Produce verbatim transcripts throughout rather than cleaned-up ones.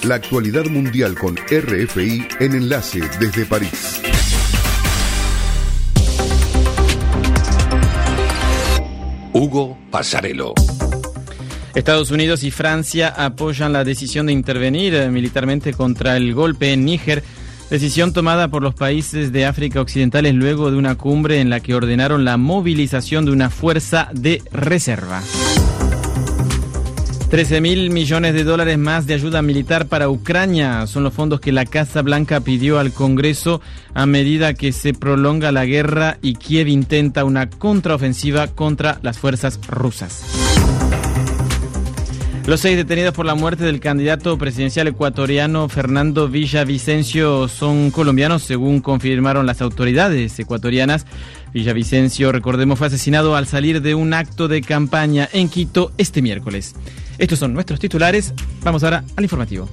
La actualidad mundial con R F I en Enlace desde París. Hugo Passarello. Estados Unidos y Francia apoyan la decisión de intervenir militarmente contra el golpe en Níger, decisión tomada por los países de África Occidental luego de una cumbre en la que ordenaron la movilización de una fuerza de reserva. trece mil millones de dólares más de ayuda militar para Ucrania son los fondos que la Casa Blanca pidió al Congreso a medida que se prolonga la guerra y Kiev intenta una contraofensiva contra las fuerzas rusas. Los seis detenidos por la muerte del candidato presidencial ecuatoriano Fernando Villavicencio son colombianos, según confirmaron las autoridades ecuatorianas. Villavicencio, recordemos, fue asesinado al salir de un acto de campaña en Quito este miércoles. Estos son nuestros titulares. Vamos ahora al informativo.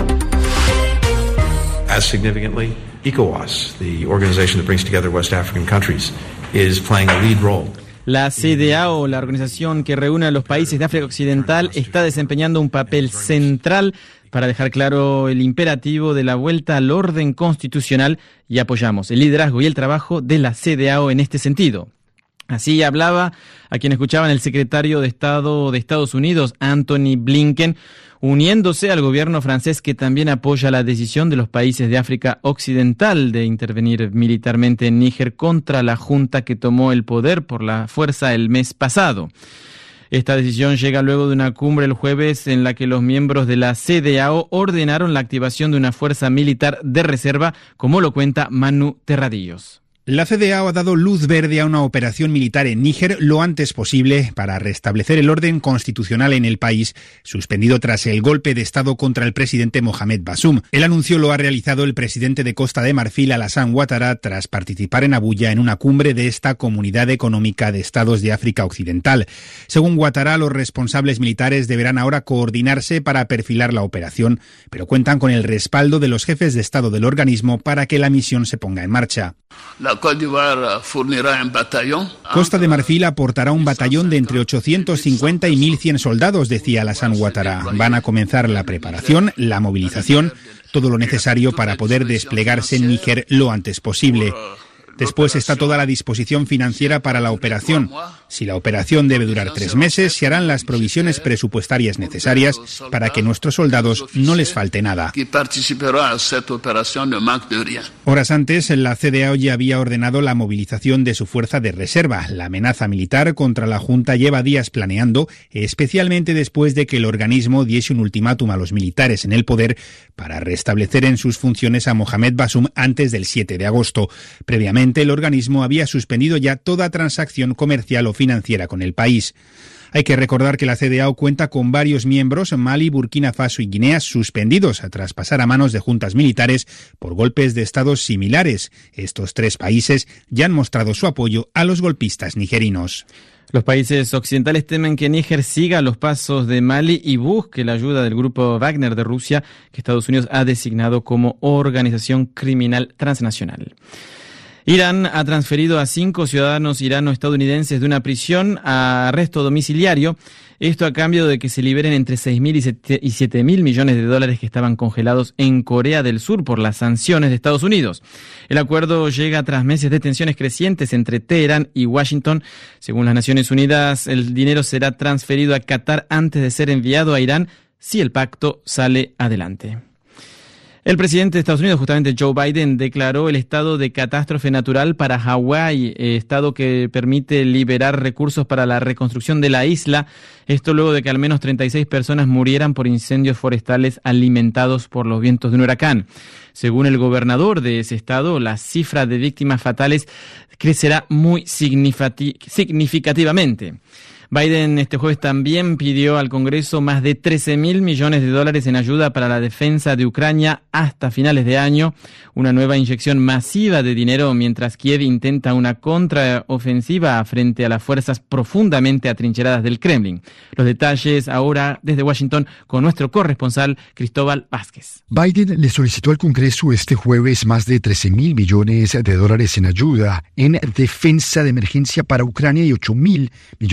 As significantly, ECOWAS, the organization that brings together West African countries, is playing a lead role. La C D A O, la organización que reúne a los países de África Occidental, está desempeñando un papel central para dejar claro el imperativo de la vuelta al orden constitucional y apoyamos el liderazgo y el trabajo de la C D A O en este sentido. Así hablaba a quien escuchaban el secretario de Estado de Estados Unidos, Anthony Blinken, uniéndose al gobierno francés que también apoya la decisión de los países de África Occidental de intervenir militarmente en Níger contra la junta que tomó el poder por la fuerza el mes pasado. Esta decisión llega luego de una cumbre el jueves en la que los miembros de la C D A O ordenaron la activación de una fuerza militar de reserva, como lo cuenta Manu Terradillos. La C D A O ha dado luz verde a una operación militar en Níger lo antes posible para restablecer el orden constitucional en el país, suspendido tras el golpe de Estado contra el presidente Mohamed Bazoum. El anuncio lo ha realizado el presidente de Costa de Marfil, Alassane Ouattara, tras participar en Abuya en una cumbre de esta Comunidad Económica de Estados de África Occidental. Según Ouattara, los responsables militares deberán ahora coordinarse para perfilar la operación, pero cuentan con el respaldo de los jefes de Estado del organismo para que la misión se ponga en marcha. La Costa de Marfil aportará un batallón de entre ochocientos cincuenta y mil cien soldados, decía Alassane Ouattara. Van a comenzar la preparación, la movilización, todo lo necesario para poder desplegarse en Níger lo antes posible. Después está toda la disposición financiera para la operación. Si la operación debe durar tres meses, se harán las provisiones presupuestarias necesarias para que nuestros soldados no les falte nada. Horas antes, la C D A O ya había ordenado la movilización de su fuerza de reserva. La amenaza militar contra la Junta lleva días planeando, especialmente después de que el organismo diese un ultimátum a los militares en el poder para restablecer en sus funciones a Mohamed Bazoum antes del siete de agosto. Previamente, el organismo había suspendido ya toda transacción comercial o financiera con el país. Hay que recordar que la C D A O cuenta con varios miembros, Mali, Burkina Faso y Guinea, suspendidos tras pasar a manos de juntas militares por golpes de estados similares. Estos tres países ya han mostrado su apoyo a los golpistas nigerinos. Los países occidentales temen que Níger siga los pasos de Mali y busque la ayuda del grupo Wagner de Rusia, que Estados Unidos ha designado como organización criminal transnacional. Irán ha transferido a cinco ciudadanos irano-estadounidenses de una prisión a arresto domiciliario, esto a cambio de que se liberen entre seis mil y siete mil millones de dólares que estaban congelados en Corea del Sur por las sanciones de Estados Unidos. El acuerdo llega tras meses de tensiones crecientes entre Teherán y Washington. Según las Naciones Unidas, el dinero será transferido a Qatar antes de ser enviado a Irán si el pacto sale adelante. El presidente de Estados Unidos, justamente Joe Biden, declaró el estado de catástrofe natural para Hawái, estado que permite liberar recursos para la reconstrucción de la isla. Esto luego de que al menos treinta y seis personas murieran por incendios forestales alimentados por los vientos de un huracán. Según el gobernador de ese estado, la cifra de víctimas fatales crecerá muy significativamente. Biden este jueves también pidió al Congreso más de trece mil millones de dólares en ayuda para la defensa de Ucrania hasta finales de año, una nueva inyección masiva de dinero mientras Kiev intenta una contraofensiva frente a las fuerzas profundamente atrincheradas del Kremlin. Los detalles ahora desde Washington con nuestro corresponsal Cristóbal Vázquez. Biden le solicitó al Congreso este jueves más de trece mil millones de dólares en ayuda en defensa de emergencia para Ucrania y ocho mil millones de dólares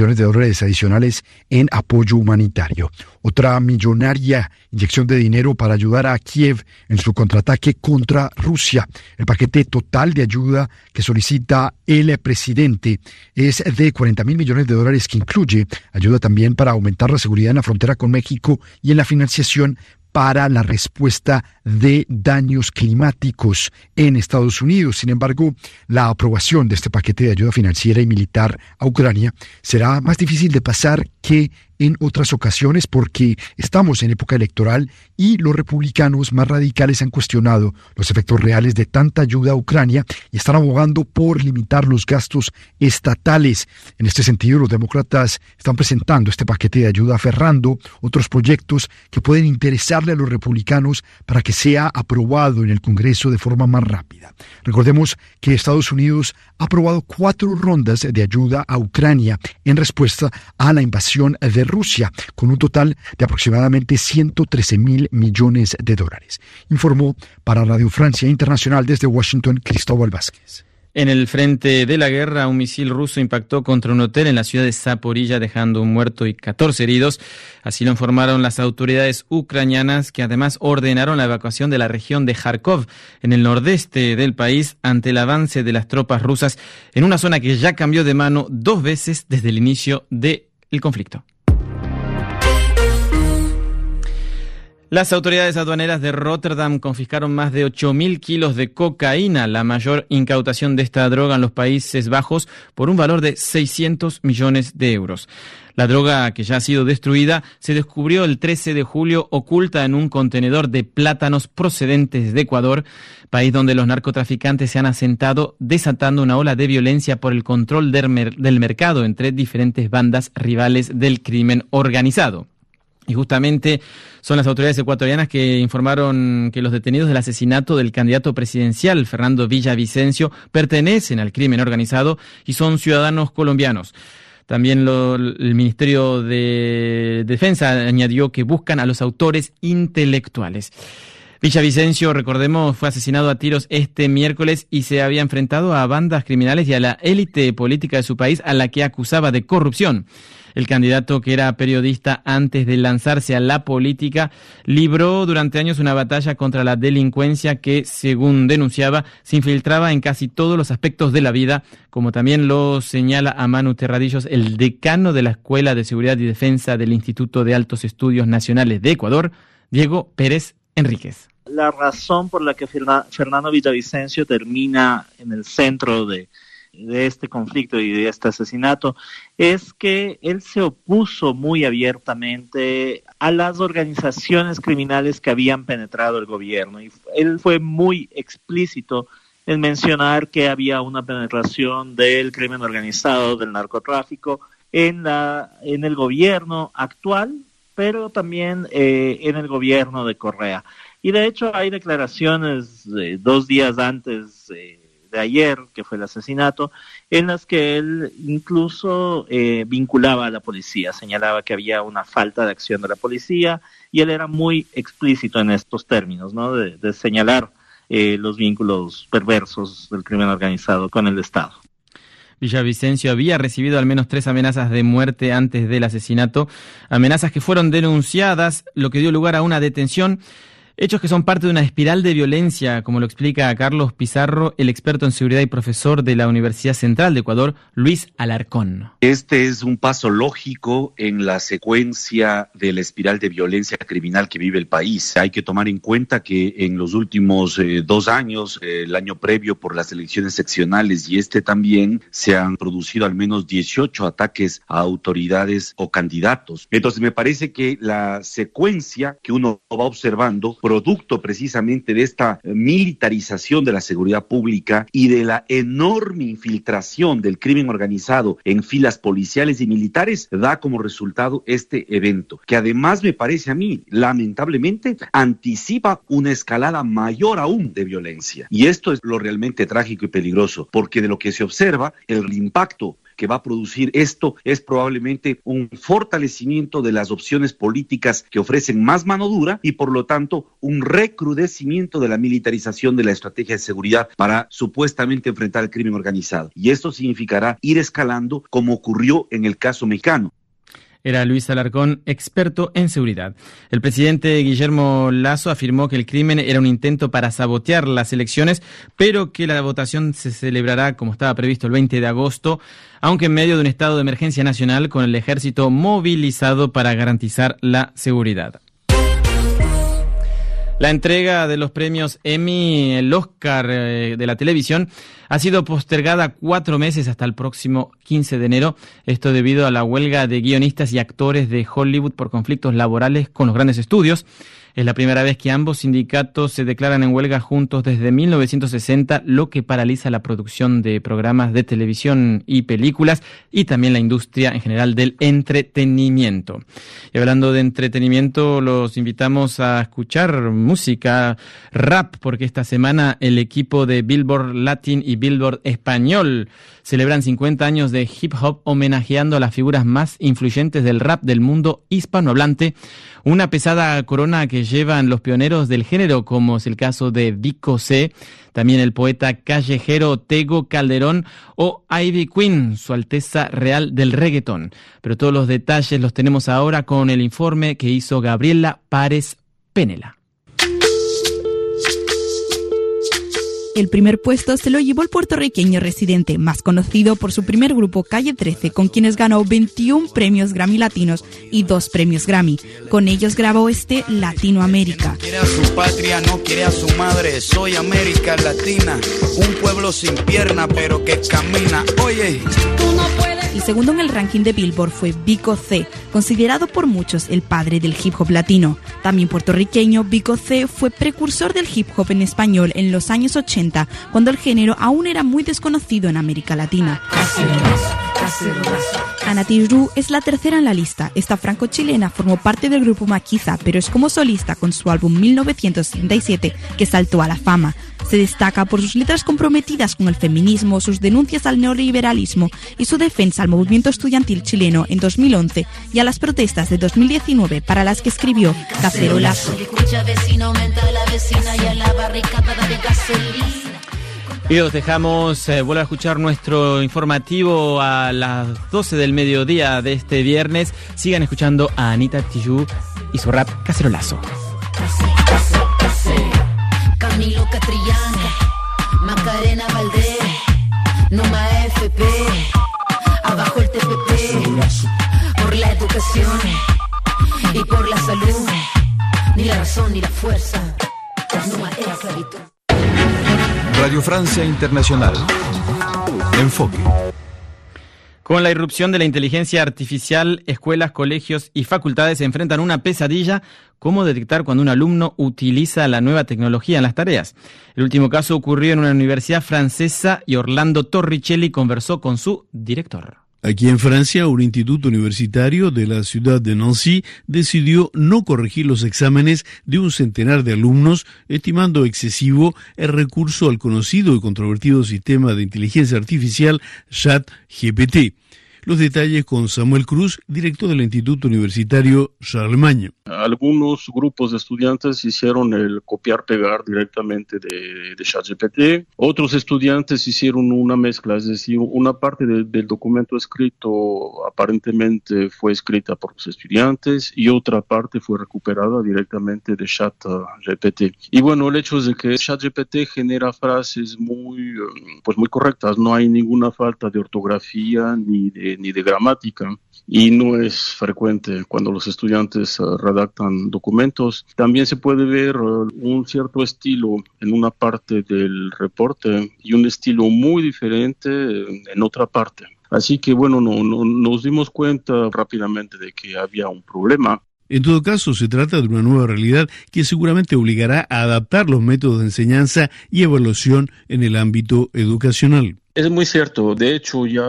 dólares adicionales en apoyo humanitario. Otra millonaria inyección de dinero para ayudar a Kiev en su contraataque contra Rusia. El paquete total de ayuda que solicita el presidente es de cuarenta mil millones de dólares, que incluye ayuda también para aumentar la seguridad en la frontera con México y en la financiación para la respuesta de daños climáticos en Estados Unidos. Sin embargo, la aprobación de este paquete de ayuda financiera y militar a Ucrania será más difícil de pasar que en otras ocasiones, porque estamos en época electoral y los republicanos más radicales han cuestionado los efectos reales de tanta ayuda a Ucrania y están abogando por limitar los gastos estatales. En este sentido, los demócratas están presentando este paquete de ayuda, aferrando otros proyectos que pueden interesarle a los republicanos para que sea aprobado en el Congreso de forma más rápida. Recordemos que Estados Unidos ha aprobado cuatro rondas de ayuda a Ucrania en respuesta a la invasión de Rusia, con un total de aproximadamente ciento trece mil millones de dólares. Informó para Radio Francia Internacional desde Washington, Cristóbal Vázquez. En el frente de la guerra, un misil ruso impactó contra un hotel en la ciudad de Zaporilla, dejando un muerto y catorce heridos. Así lo informaron las autoridades ucranianas, que además ordenaron la evacuación de la región de Kharkov, en el nordeste del país, ante el avance de las tropas rusas en una zona que ya cambió de mano dos veces desde el inicio del conflicto. Las autoridades aduaneras de Rotterdam confiscaron más de ocho mil kilos de cocaína, la mayor incautación de esta droga en los Países Bajos, por un valor de seiscientos millones de euros. La droga, que ya ha sido destruida, se descubrió el trece de julio oculta en un contenedor de plátanos procedentes de Ecuador, país donde los narcotraficantes se han asentado, desatando una ola de violencia por el control del, mer- del mercado entre diferentes bandas rivales del crimen organizado. Y justamente son las autoridades ecuatorianas que informaron que los detenidos del asesinato del candidato presidencial Fernando Villavicencio pertenecen al crimen organizado y son ciudadanos colombianos. También lo, el Ministerio de Defensa añadió que buscan a los autores intelectuales. Villavicencio, recordemos, fue asesinado a tiros este miércoles y se había enfrentado a bandas criminales y a la élite política de su país, a la que acusaba de corrupción. El candidato, que era periodista antes de lanzarse a la política, libró durante años una batalla contra la delincuencia que, según denunciaba, se infiltraba en casi todos los aspectos de la vida, como también lo señala a Manu Terradillos, el decano de la Escuela de Seguridad y Defensa del Instituto de Altos Estudios Nacionales de Ecuador, Diego Pérez Enríquez. La razón por la que Fernando Villavicencio termina en el centro de, de este conflicto y de este asesinato es que él se opuso muy abiertamente a las organizaciones criminales que habían penetrado el gobierno. Y él fue muy explícito en mencionar que había una penetración del crimen organizado, del narcotráfico, en, la, en el gobierno actual, pero también eh, en el gobierno de Correa. Y de hecho hay declaraciones eh, dos días antes eh, de ayer, que fue el asesinato, en las que él incluso eh, vinculaba a la policía, señalaba que había una falta de acción de la policía, y él era muy explícito en estos términos, ¿no? de, de señalar eh, los vínculos perversos del crimen organizado con el Estado. Villavicencio había recibido al menos tres amenazas de muerte antes del asesinato, amenazas que fueron denunciadas, lo que dio lugar a una detención. Hechos que son parte de una espiral de violencia, como lo explica Carlos Pizarro, el experto en seguridad y profesor de la Universidad Central de Ecuador, Luis Alarcón. Este es un paso lógico en la secuencia de la espiral de violencia criminal que vive el país. Hay que tomar en cuenta que en los últimos eh, dos años, eh, el año previo por las elecciones seccionales y este también, se han producido al menos dieciocho ataques a autoridades o candidatos. Entonces me parece que la secuencia que uno va observando, producto precisamente de esta militarización de la seguridad pública y de la enorme infiltración del crimen organizado en filas policiales y militares, da como resultado este evento, que además me parece a mí, lamentablemente, anticipa una escalada mayor aún de violencia. Y esto es lo realmente trágico y peligroso, porque de lo que se observa, el impacto que va a producir esto es probablemente un fortalecimiento de las opciones políticas que ofrecen más mano dura y por lo tanto un recrudecimiento de la militarización de la estrategia de seguridad para supuestamente enfrentar el crimen organizado. Y esto significará ir escalando como ocurrió en el caso mexicano. Era Luis Alarcón, experto en seguridad. El presidente Guillermo Lasso afirmó que el crimen era un intento para sabotear las elecciones, pero que la votación se celebrará como estaba previsto el veinte de agosto, aunque en medio de un estado de emergencia nacional con el ejército movilizado para garantizar la seguridad. La entrega de los premios Emmy, el Oscar eh, de la televisión, ha sido postergada cuatro meses hasta el próximo quince de enero. Esto debido a la huelga de guionistas y actores de Hollywood por conflictos laborales con los grandes estudios. Es la primera vez que ambos sindicatos se declaran en huelga juntos desde mil novecientos sesenta, lo que paraliza la producción de programas de televisión y películas y también la industria en general del entretenimiento. Y hablando de entretenimiento, los invitamos a escuchar música rap, porque esta semana el equipo de Billboard Latin y Billboard Español celebran cincuenta años de hip hop, homenajeando a las figuras más influyentes del rap del mundo hispanohablante. Una pesada corona que llevan los pioneros del género, como es el caso de Vico C, también el poeta callejero Tego Calderón o Ivy Queen, su alteza real del reggaetón. Pero todos los detalles los tenemos ahora con el informe que hizo Gabriela Párez Penela. El primer puesto se lo llevó el puertorriqueño Residente, más conocido por su primer grupo Calle trece, con quienes ganó veintiún premios Grammy Latinos y dos premios Grammy. Con ellos grabó este Latinoamérica. No quiere a su patria, no quiere a su madre, soy América Latina, un pueblo sin pierna pero que camina. Oye, tú no puedes. El segundo en el ranking de Billboard fue Vico C, considerado por muchos el padre del hip hop latino. También puertorriqueño, Vico C fue precursor del hip hop en español en los años ochenta, cuando el género aún era muy desconocido en América Latina. Ana Tijoux es la tercera en la lista. Esta franco-chilena formó parte del grupo Maquisa, pero es como solista con su álbum mil novecientos setenta y siete que saltó a la fama. Se destaca por sus letras comprometidas con el feminismo, sus denuncias al neoliberalismo y su defensa al movimiento estudiantil chileno en dos mil once y a las protestas de dos mil diecinueve, para las que escribió Cacerolazo. Y los dejamos, eh, vuelvo a escuchar nuestro informativo a las doce del mediodía de este viernes. Sigan escuchando a Anita Tijoux y su rap Cacerolazo. Camilo Catrillán, Macarena Valdés, Numa F P, abajo el T P P, por la educación y por la salud, ni la razón ni la fuerza, Numa es esclavitud. Radio Francia Internacional. Enfoque. Con la irrupción de la inteligencia artificial, escuelas, colegios y facultades se enfrentan a una pesadilla: cómo detectar cuando un alumno utiliza la nueva tecnología en las tareas. El último caso ocurrió en una universidad francesa y Orlando Torricelli conversó con su director. Aquí en Francia, un instituto universitario de la ciudad de Nancy decidió no corregir los exámenes de un centenar de alumnos, estimando excesivo el recurso al conocido y controvertido sistema de inteligencia artificial ChatGPT. Los detalles con Samuel Cruz, director del Instituto Universitario Charlemagne. Algunos grupos de estudiantes hicieron el copiar-pegar directamente de, de ChatGPT. Otros estudiantes hicieron una mezcla, es decir, una parte de, del documento escrito aparentemente fue escrita por los estudiantes y otra parte fue recuperada directamente de ChatGPT. Y bueno, el hecho es de que ChatGPT genera frases muy, pues muy correctas. No hay ninguna falta de ortografía ni de ni de gramática, y no es frecuente cuando los estudiantes uh, redactan documentos. También se puede ver uh, un cierto estilo en una parte del reporte y un estilo muy diferente en, en otra parte. Así que bueno, no, no, nos dimos cuenta rápidamente de que había un problema. En todo caso, se trata de una nueva realidad que seguramente obligará a adaptar los métodos de enseñanza y evaluación en el ámbito educacional. Es muy cierto. De hecho, ya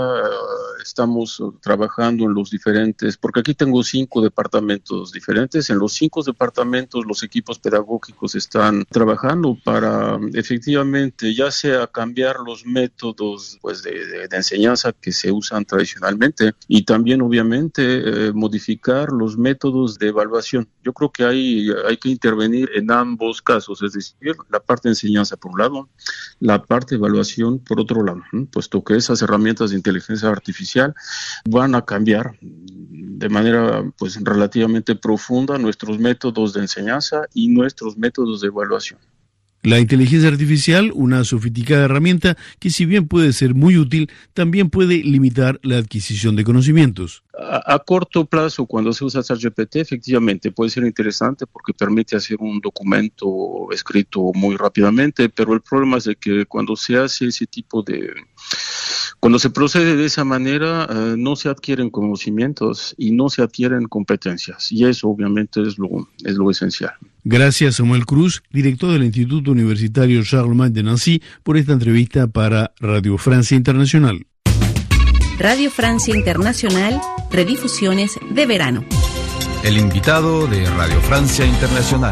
estamos trabajando en los diferentes, porque aquí tengo cinco departamentos diferentes. En los cinco departamentos los equipos pedagógicos están trabajando para efectivamente ya sea cambiar los métodos pues, de, de, de enseñanza que se usan tradicionalmente y también obviamente eh, modificar los métodos de evaluación. Yo creo que hay, hay que intervenir en ambos casos, es decir, la parte de enseñanza por un lado, la parte de evaluación por otro lado, puesto que esas herramientas de inteligencia artificial artificial van a cambiar de manera pues relativamente profunda nuestros métodos de enseñanza y nuestros métodos de evaluación. La inteligencia artificial, una sofisticada herramienta que si bien puede ser muy útil, también puede limitar la adquisición de conocimientos. A, a corto plazo, cuando se usa ChatGPT, efectivamente puede ser interesante porque permite hacer un documento escrito muy rápidamente, pero el problema es de que cuando se hace ese tipo de... Cuando se procede de esa manera, eh, no se adquieren conocimientos y no se adquieren competencias, y eso obviamente es lo, es lo esencial. Gracias, Samuel Cruz, director del Instituto Universitario Charlemagne de Nancy, por esta entrevista para Radio Francia Internacional. Radio Francia Internacional, redifusiones de verano. El invitado de Radio Francia Internacional.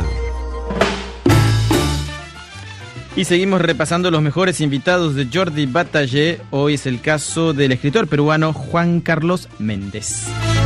Y seguimos repasando los mejores invitados de Jordi Bataller. Hoy es el caso del escritor peruano Juan Carlos Méndez.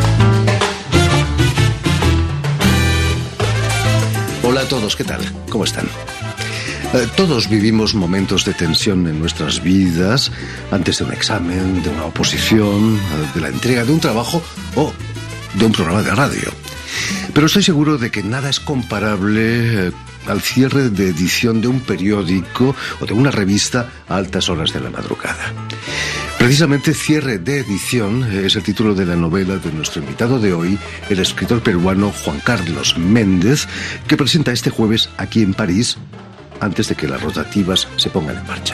Hola a todos, ¿qué tal? ¿Cómo están? Eh, todos vivimos momentos de tensión en nuestras vidas, antes de un examen, de una oposición, de la entrega de un trabajo o de un programa de radio. Pero estoy seguro de que nada es comparable eh, al cierre de edición de un periódico o de una revista a altas horas de la madrugada. Precisamente Cierre de edición es el título de la novela de nuestro invitado de hoy, el escritor peruano Juan Carlos Méndez, que presenta este jueves aquí en París, antes de que las rotativas se pongan en marcha.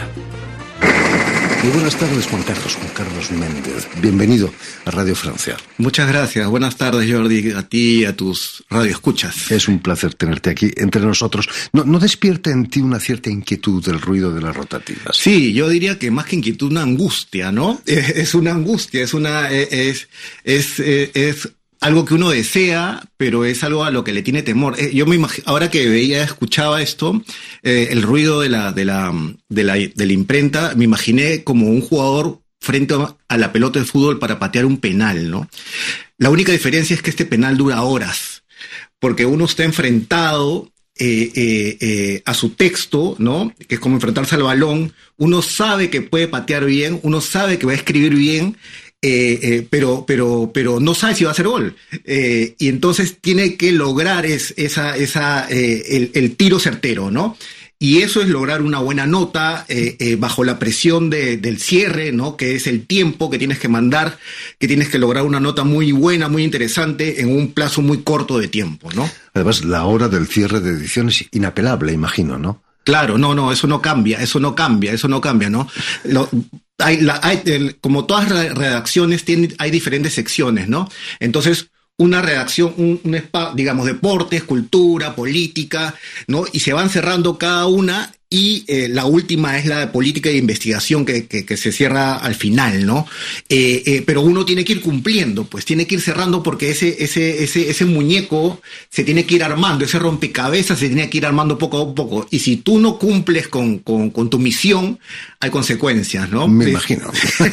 Muy buenas tardes, Juan Carlos, Juan Carlos Méndez. Bienvenido a Radio Francia. Muchas gracias. Buenas tardes, Jordi, a ti y a tus radioescuchas. Es un placer tenerte aquí entre nosotros. ¿No, no despierta en ti una cierta inquietud el ruido de las rotativas? Sí, yo diría que más que inquietud, una angustia, ¿no? Es una angustia, es una... es, es, es, es algo que uno desea, pero es algo a lo que le tiene temor. Yo me imagino, ahora que veía, escuchaba esto, eh, el ruido de la, de la, de la, de la imprenta, me imaginé como un jugador frente a la pelota de fútbol para patear un penal, ¿no? La única diferencia es que este penal dura horas, porque uno está enfrentado eh, eh, eh, a su texto, ¿no? Que es como enfrentarse al balón. Uno sabe que puede patear bien, uno sabe que va a escribir bien, Eh, eh, pero, pero, pero no sabe si va a hacer gol. Eh, y entonces tiene que lograr es, esa, esa, eh, el, el tiro certero, ¿no? Y eso es lograr una buena nota eh, eh, bajo la presión de, del cierre, ¿no? Que es el tiempo que tienes que mandar, que tienes que lograr una nota muy buena, muy interesante en un plazo muy corto de tiempo, ¿no? Además, la hora del cierre de edición es inapelable, imagino, ¿no? Claro, no, no, eso no cambia, eso no cambia, eso no cambia, ¿no? Lo, hay, la, hay, el, como todas redacciones, tienen, hay diferentes secciones, ¿no? Entonces, una redacción, un, un spa, digamos, deportes, cultura, política, ¿no? Y se van cerrando cada una y eh, la última es la de política de investigación que, que, que se cierra al final, ¿no? Eh, eh, pero uno tiene que ir cumpliendo, pues tiene que ir cerrando porque ese, ese, ese, ese muñeco se tiene que ir armando, ese rompecabezas se tiene que ir armando poco a poco. Y si tú no cumples con, con, con tu misión, hay consecuencias, ¿no? Me imagino.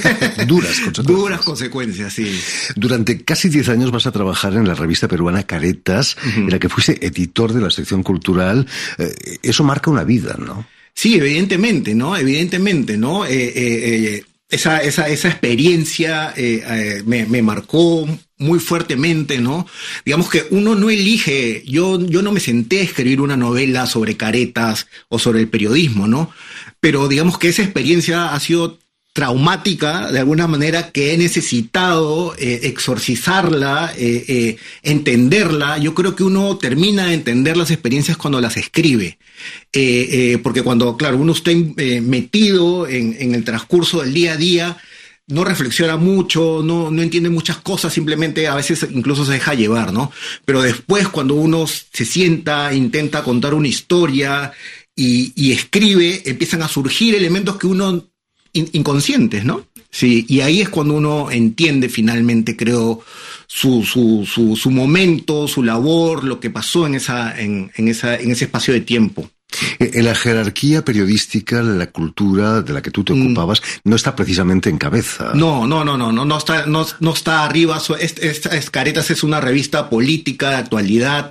Duras consecuencias. Duras consecuencias, sí. Durante casi diez años vas a trabajar en la revista peruana Caretas, uh-huh. en la que fuiste editor de la sección cultural. Eh, eso marca una vida, ¿no? Sí, evidentemente, ¿no? Evidentemente, ¿no? Eh, eh, eh, esa, esa, esa experiencia eh, eh, me, me marcó muy fuertemente, ¿no? Digamos que uno no elige, yo, yo no me senté a escribir una novela sobre Caretas o sobre el periodismo, ¿no? Pero digamos que esa experiencia ha sido traumática, de alguna manera, que he necesitado eh, exorcizarla, eh, eh, entenderla. Yo creo que uno termina de entender las experiencias cuando las escribe. Eh, eh, porque cuando, claro, uno está eh, metido en, en el transcurso del día a día, no reflexiona mucho, no, no entiende muchas cosas, simplemente a veces incluso se deja llevar, ¿no? Pero después, cuando uno se sienta, intenta contar una historia y, y escribe, empiezan a surgir elementos que uno inconscientes, ¿no? Sí, y ahí es cuando uno entiende finalmente, creo, su, su, su, su momento, su labor, lo que pasó en esa, en, en esa, en ese espacio de tiempo. En la jerarquía periodística, la cultura de la que tú te ocupabas, mm. no está precisamente en cabeza. No, no, no, no, no, no está, no, no está arriba. Es, es, es, Caretas es una revista política, de actualidad,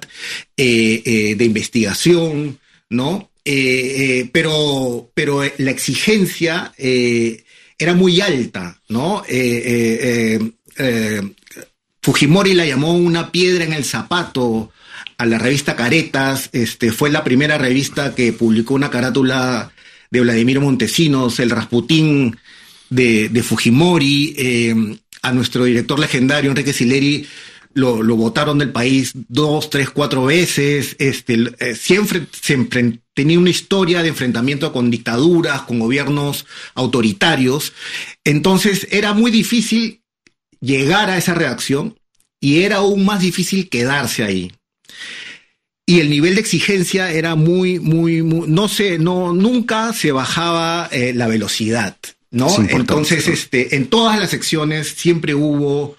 eh, eh, de investigación, ¿no? Eh, eh, pero, pero la exigencia eh, era muy alta, ¿no? Eh, eh, eh, eh, Fujimori la llamó una piedra en el zapato a la revista Caretas. Este, fue la primera revista que publicó una carátula de Vladimir Montesinos, el Rasputín de, de Fujimori. Eh, a nuestro director legendario, Enrique Sileri, lo, lo votaron del país dos, tres, cuatro veces. Este, eh, siempre, siempre tenía una historia de enfrentamiento con dictaduras, con gobiernos autoritarios. Entonces era muy difícil llegar a esa redacción y era aún más difícil quedarse ahí. Y el nivel de exigencia era muy, muy, muy, no sé, no, nunca se bajaba eh, la velocidad, ¿no? Entonces, ¿no? este, en todas las secciones siempre hubo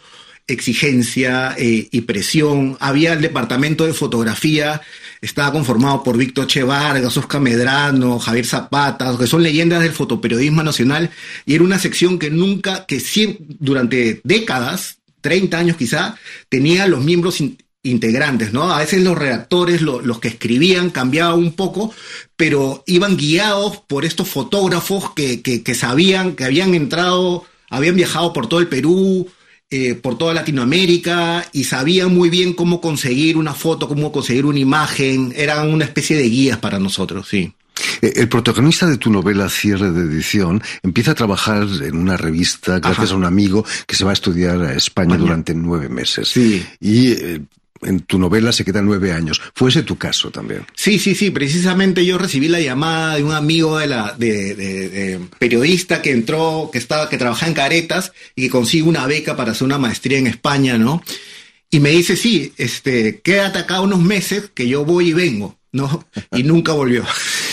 exigencia eh, y presión. Había el departamento de fotografía, estaba conformado por Víctor Che Vargas, Oscar Medrano, Javier Zapata, que son leyendas del fotoperiodismo nacional, y era una sección que nunca, que siempre, durante décadas, treinta años quizá, tenía los miembros in, integrantes, ¿no? A veces los redactores, lo, los que escribían, cambiaban un poco, pero iban guiados por estos fotógrafos que, que, que sabían, que habían entrado, habían viajado por todo el Perú, eh, por toda Latinoamérica, y sabían muy bien cómo conseguir una foto, cómo conseguir una imagen. Eran una especie de guías para nosotros, sí. El protagonista de tu novela Cierre de Edición empieza a trabajar en una revista gracias Ajá. a un amigo que se va a estudiar a España, España. durante nueve meses. Sí. Y eh, en tu novela se quedan nueve años. ¿Fue ese tu caso también? Sí, sí, sí. Precisamente yo recibí la llamada de un amigo de la de, de, de periodista que entró, que estaba, que trabajaba en Caretas y que consigue una beca para hacer una maestría en España, ¿no? Y me dice, sí, este, quédate acá unos meses que yo voy y vengo, ¿no? Y nunca volvió.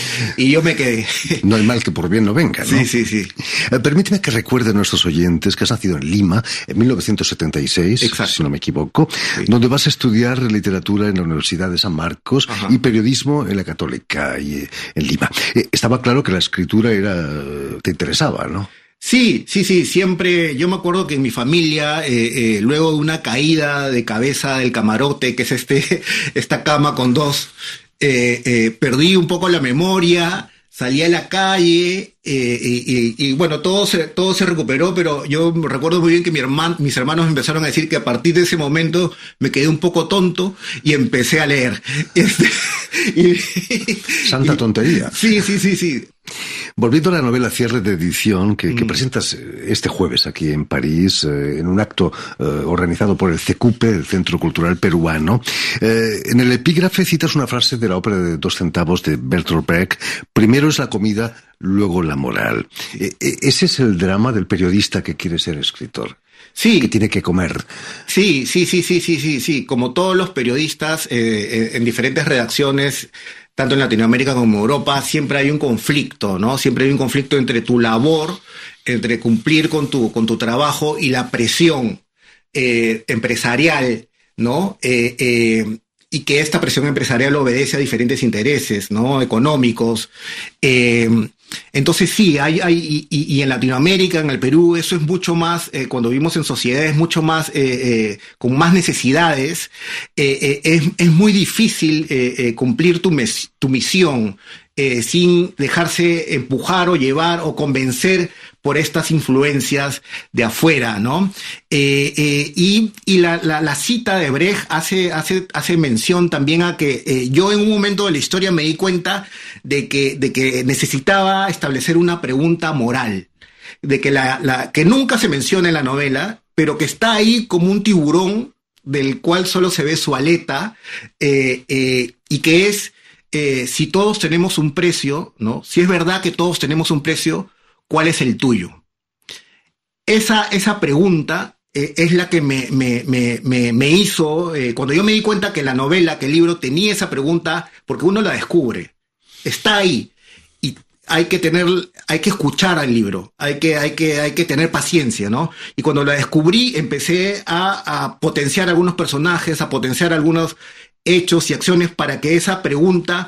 Y yo me quedé. No hay mal que por bien no venga, ¿no? Sí, sí, sí. Eh, permíteme que recuerde a nuestros oyentes que has nacido en Lima en mil novecientos setenta y seis, Exacto. si no me equivoco, sí. donde vas a estudiar literatura en la Universidad de San Marcos Ajá. y periodismo en la Católica y, eh, en Lima. Eh, estaba claro que la escritura era te interesaba, ¿no? Sí, sí, sí, siempre, yo me acuerdo que en mi familia, eh, eh, luego de una caída de cabeza del camarote, que es este, esta cama con dos, eh, eh, perdí un poco la memoria, salí a la calle, eh, y, y, y bueno, todo se, todo se recuperó, pero yo recuerdo muy bien que mi hermano, mis hermanos empezaron a decir que a partir de ese momento me quedé un poco tonto y empecé a leer. Este, y, Santa tontería. Sí, sí, sí, sí. Volviendo a la novela Cierre de Edición, que, mm. que presentas este jueves aquí en París, eh, en un acto eh, organizado por el CECUPE, el Centro Cultural Peruano, eh, en el epígrafe citas una frase de la ópera de dos centavos de Bertolt Brecht: primero es la comida, luego la moral. Eh, ese es el drama del periodista que quiere ser escritor. Sí. Que tiene que comer. Sí, sí, sí, sí, sí, sí, sí. Como todos los periodistas eh, en diferentes redacciones, tanto en Latinoamérica como en Europa, siempre hay un conflicto, ¿no? Siempre hay un conflicto entre tu labor, entre cumplir con tu, con tu trabajo y la presión eh, empresarial, ¿no? Eh, eh, y que esta presión empresarial obedece a diferentes intereses, ¿no? Económicos. Eh, entonces sí, hay, hay y, y en Latinoamérica, en el Perú, eso es mucho más, eh, cuando vivimos en sociedades mucho más, eh, eh, con más necesidades, eh, eh, es, es muy difícil eh, eh, cumplir tu, mes, tu misión eh, sin dejarse empujar o llevar o convencer por estas influencias de afuera, ¿no? Eh, eh, y y la, la, la cita de Brecht hace, hace, hace mención también a que eh, yo en un momento de la historia me di cuenta de que, de que necesitaba establecer una pregunta moral, de que, la, la, que nunca se menciona en la novela, pero que está ahí como un tiburón del cual solo se ve su aleta, eh, eh, y que es, eh, si todos tenemos un precio, ¿no? Si es verdad que todos tenemos un precio, ¿cuál es el tuyo? Esa, esa pregunta eh, es la que me, me, me, me, me hizo, eh, cuando yo me di cuenta que la novela, que el libro tenía esa pregunta, porque uno la descubre, está ahí, y hay que tener, hay que escuchar al libro, hay que, hay que, hay que tener paciencia, ¿no? Y cuando la descubrí, empecé a, a potenciar algunos personajes, a potenciar algunos hechos y acciones para que esa pregunta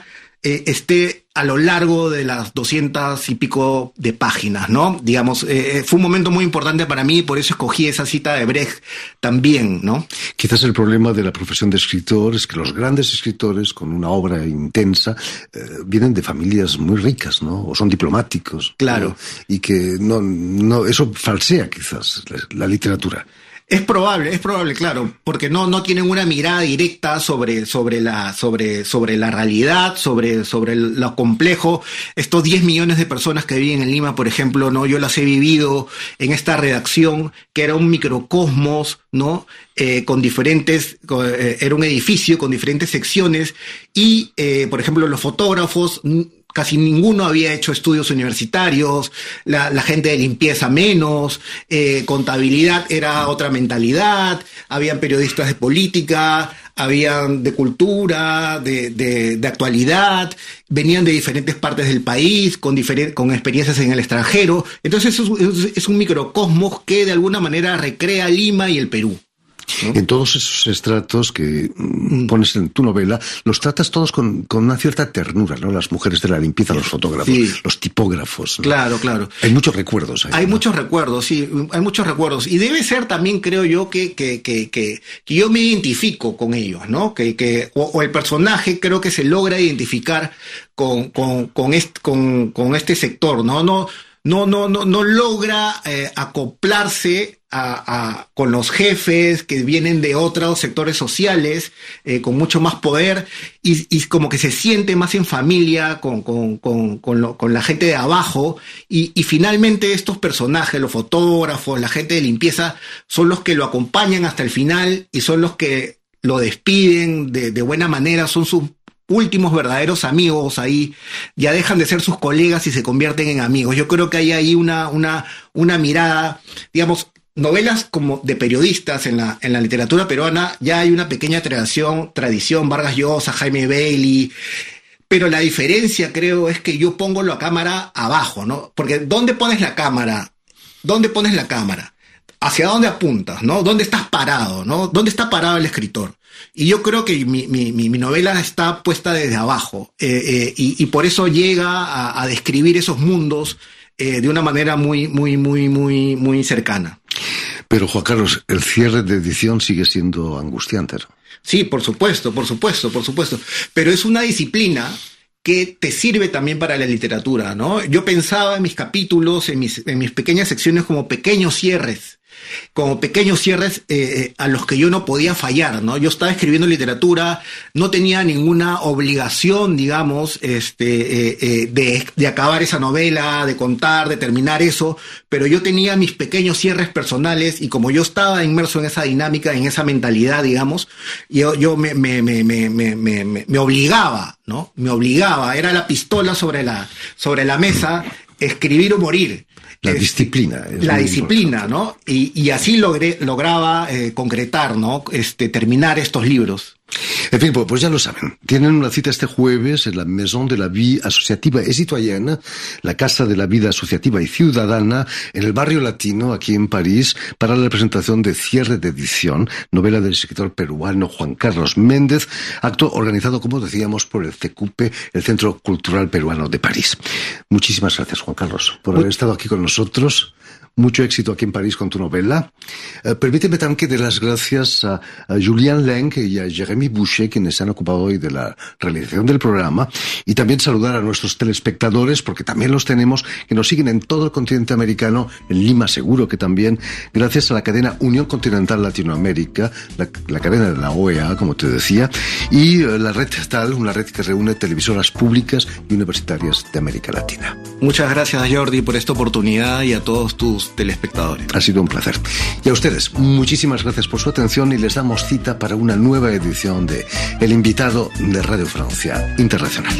eh, esté a lo largo de las doscientas y pico de páginas, ¿no? Digamos, eh, fue un momento muy importante para mí, por eso escogí esa cita de Brecht también, ¿no? Quizás el problema de la profesión de escritor es que los grandes escritores con una obra intensa eh, vienen de familias muy ricas, ¿no? O son diplomáticos. Claro. Eh, y que no, no, eso falsea quizás la, la literatura. Es probable, es probable, claro, porque no, no tienen una mirada directa sobre, sobre la, sobre, sobre la realidad, sobre, sobre lo complejo. Estos diez millones de personas que viven en Lima, por ejemplo, ¿no? Yo las he vivido en esta redacción, que era un microcosmos, ¿no? Eh, con diferentes, eh, era un edificio con diferentes secciones y, eh, por ejemplo, los fotógrafos, casi ninguno había hecho estudios universitarios, la, la gente de limpieza menos, eh, contabilidad era otra mentalidad, habían periodistas de política, habían de cultura, de, de, de actualidad, venían de diferentes partes del país, con, diferen- con experiencias en el extranjero. Entonces es, es, es un microcosmos que de alguna manera recrea Lima y el Perú. ¿No? En todos esos estratos que pones en tu novela, los tratas todos con, con una cierta ternura, ¿no? Las mujeres de la limpieza, los fotógrafos, sí. Los tipógrafos, ¿no? Claro, claro. Hay muchos recuerdos ahí. Hay ¿no? muchos recuerdos, sí, hay muchos recuerdos. Y debe ser también, creo yo, que, que, que, que, que yo me identifico con ellos, ¿no? Que, que, o, o el personaje creo que se logra identificar con, con, con, este, con, con este sector, ¿no? No, no, no, no, no logra eh, acoplarse A, a, con los jefes que vienen de otros sectores sociales, eh, con mucho más poder, y, y como que se siente más en familia con, con, con, con, lo, con la gente de abajo, y, y finalmente estos personajes, los fotógrafos, la gente de limpieza, son los que lo acompañan hasta el final y son los que lo despiden de, de buena manera, son sus últimos verdaderos amigos ahí, ya dejan de ser sus colegas y se convierten en amigos. Yo creo que hay ahí una, una, una mirada, digamos, novelas como de periodistas en la, en la literatura peruana, ya hay una pequeña tradición, tradición, Vargas Llosa, Jaime Bailey, pero la diferencia creo es que yo pongo la cámara abajo, ¿no? Porque ¿dónde pones la cámara? ¿Dónde pones la cámara? ¿Hacia dónde apuntas, no? ¿Dónde estás parado, no? ¿Dónde está parado el escritor? Y yo creo que mi, mi, mi novela está puesta desde abajo, eh, eh, y, y por eso llega a, a describir esos mundos eh, de una manera muy, muy, muy, muy, muy cercana. Pero, Juan Carlos, el cierre de edición sigue siendo angustiante, ¿no? Sí, por supuesto, por supuesto, por supuesto. Pero es una disciplina que te sirve también para la literatura, ¿no? Yo pensaba en mis capítulos, en mis, en mis pequeñas secciones como pequeños cierres. Como pequeños cierres eh, a los que yo no podía fallar, ¿no? Yo estaba escribiendo literatura, no tenía ninguna obligación, digamos, este, eh, eh, de, de acabar esa novela, de contar, de terminar eso, pero yo tenía mis pequeños cierres personales y como yo estaba inmerso en esa dinámica, en esa mentalidad, digamos, yo, yo me, me, me, me, me, me, me obligaba, ¿no? Me obligaba, era la pistola sobre la, sobre la mesa, escribir o morir. La es, disciplina. Es la disciplina, importante. ¿No? Y, y así logré, lograba eh, concretar, ¿no? Este, terminar estos libros. En fin, pues ya lo saben. Tienen una cita este jueves en la Maison de la Vie Associativa et Citoyenne, la Casa de la Vida Asociativa y Ciudadana, en el barrio latino, aquí en París, para la presentación de cierre de edición, novela del escritor peruano Juan Carlos Méndez, acto organizado, como decíamos, por el C Q P, el Centro Cultural Peruano de París. Muchísimas gracias, Juan Carlos, por haber estado aquí con nosotros. Mucho éxito aquí en París con tu novela. Eh, permíteme también que dé las gracias a, a Julien Lenk y a Jérémy Boucher, quienes se han ocupado hoy de la realización del programa, y también saludar a nuestros telespectadores, porque también los tenemos, que nos siguen en todo el continente americano, en Lima seguro que también, gracias a la cadena Unión Continental Latinoamérica, la, la cadena de la O E A, como te decía, y eh, la red tal, una red que reúne televisoras públicas y universitarias de América Latina. Muchas gracias, Jordi, por esta oportunidad y a todos tus telespectadores. Ha sido un placer. Y a ustedes, muchísimas gracias por su atención y les damos cita para una nueva edición de El Invitado de Radio Francia Internacional.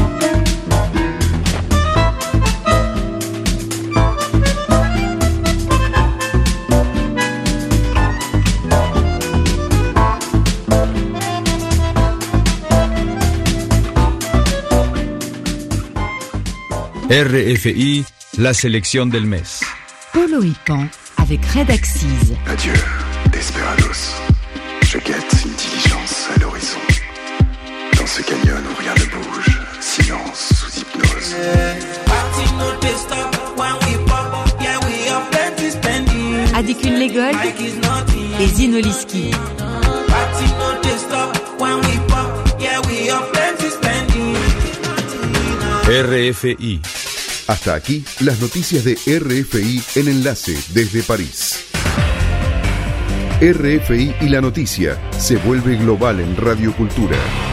R F I, la selección del mes. Polo Ican, avec Red Axis. Adieu, Desperados. Je guette une diligence à l'horizon. Dans ce canyon où rien ne bouge, Adikun Legol et Zinoliski. R F I. Hasta aquí las noticias de R F I en Enlace desde París. R F I y la noticia se vuelve global en Radio Cultura.